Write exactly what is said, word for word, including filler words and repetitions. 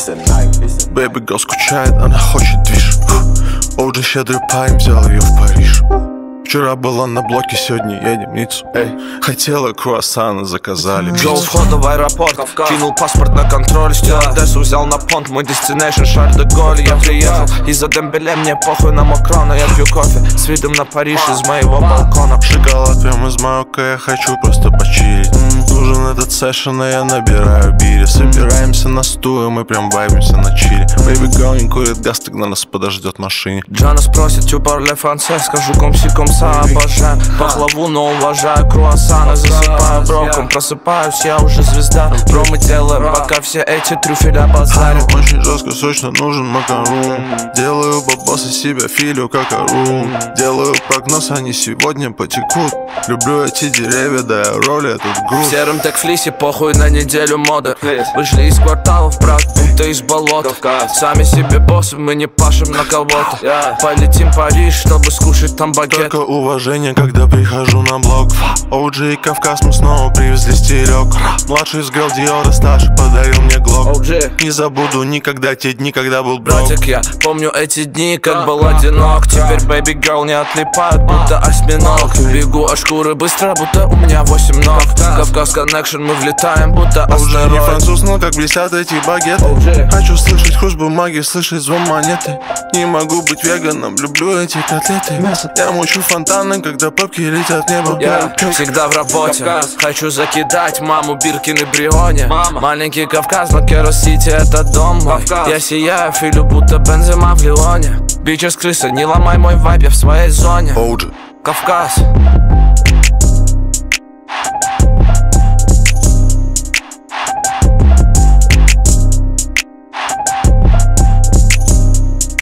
Baby girl скучает, она хочет движ. Оуджи щедрый парень взял ее в Париж. Вчера была на блоке, сегодня едем в Ниццу. Эй, хотела круассаны, заказали пиццу. Джо входа в аэропорт, кинул паспорт на контроль. Стюардессу взял на понт, мой destination Шарль де Голль. Я приехал из-за Дембеле, мне похуй на Макрона. Я пью кофе с видом на Париж из моего балкона. Шоколад прям из Марокко, я хочу просто почилить. М-м, нужен этот сэшн, а я набираю бири. Собираемся на стуле, мы прям вайбимся на чили. Baby girl не курит газ, тогда нас подождет в машине. Джана спросит, тю парле францез, скажу комси комса. Обожаю пахлаву, но уважаю круассаны. Засыпаю броком, просыпаюсь, я уже звезда. Бро, мы делаем, пока все эти трюфеля базарят. Очень жестко, сочно, нужен макарон. Делаю бабосы себя, филю как орун. Делаю прогноз, они сегодня потекут. Люблю эти деревья, да я роли этот груз. В сером тек-флисе, похуй на неделю моды. Вышли из кварталов, брат, будто из болота. Сами себе боссы, мы не пашем на кого-то. Полетим в Париж, чтобы скушать там багет. Только уважение, когда прихожу на блок. Оуджи и Кавказ, мы снова привезли стерег. Младший из Girl Dior, старший подарил мне глок. Не забуду никогда те дни, когда был брок. Братик, я помню эти дни, как был одинок. Теперь baby girl не отлипают, будто осьминог. Бегу от шкуры быстро, будто у меня восемь ног. Кавказ коннекшн, мы влетаем, будто астероид. Уже не француз, но как блестят эти багеты. Оуджи. Хочу слышать хруст бумаги, слышать звон монеты. Не могу быть веганом, люблю эти котлеты. Я мучу фонтаны, когда пробки летят в небо. Я всегда в работе, Кавказ. Хочу закидать маму Биркин и Брионе. Мама. Маленький Кавказ, но Керос-Сити это дом мой. Кавказ. Я сияю, филю, будто Бензема в Лионе. Бичес крыса, не ломай мой вайб, я в своей зоне. Оуджи. Кавказ.